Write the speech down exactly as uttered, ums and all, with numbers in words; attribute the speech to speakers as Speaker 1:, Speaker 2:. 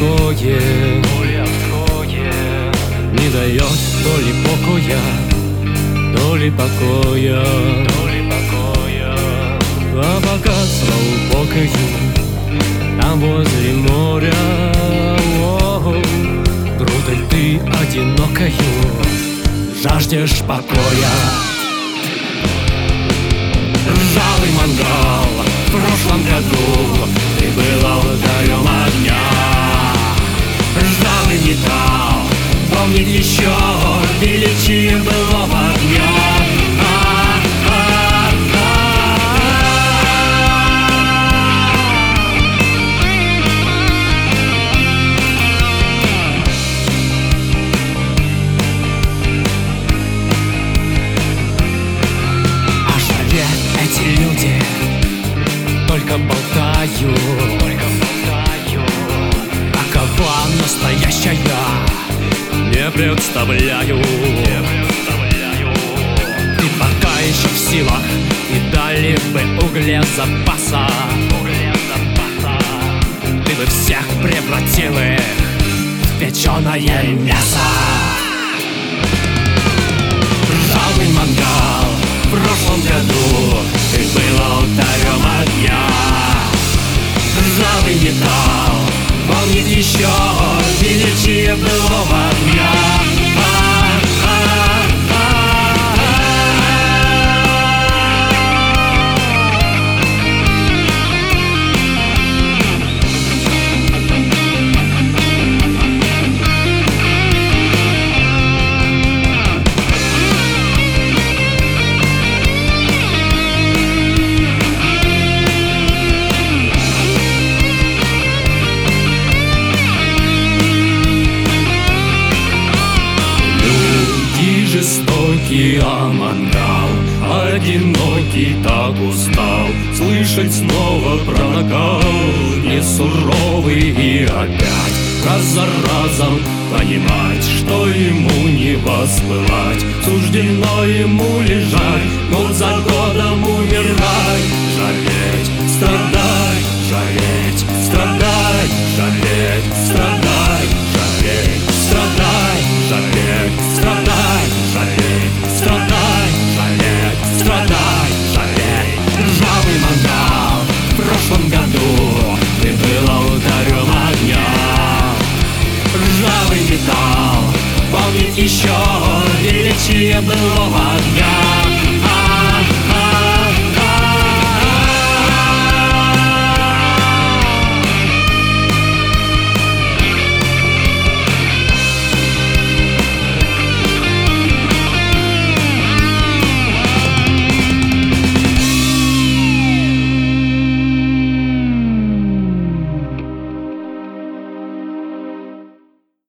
Speaker 1: отходит, не дает то ли покоя, то ли покоя, а пока слава там возле моря, грудой ты одинокою жаждешь покоя. Ржавый мангал в прошлом году, ты был алтарем огня. Ржавый металл помнит еще величие былого дня. Эти люди только болтают, только болтают, а кого настоящая не представляю, не представляю. Ты пока еще в силах, и дали бы угле запаса, угле запаса. Ты бы всех превратил их в печеное мясо. Ржавый мангал в прошлом году, ты был алтарем огня. Ржавый металл помнит еще величие былого дня. А мангал одинокий так устал слышать снова про накал, не суровый и опять раз за разом понимать, что ему не воспылать, суждено ему лежать, год за годом умирать, жалеть, страдать, жалеть, страдать, жалеть, страдать, жалеть, страдать, жалеть, страдать, жалеть, страдать, жалеть, страдать, жалеть. Ржавый мангал в прошлом году, ты был алтарем огня. Ржавый металл помнит еще величие былого дня.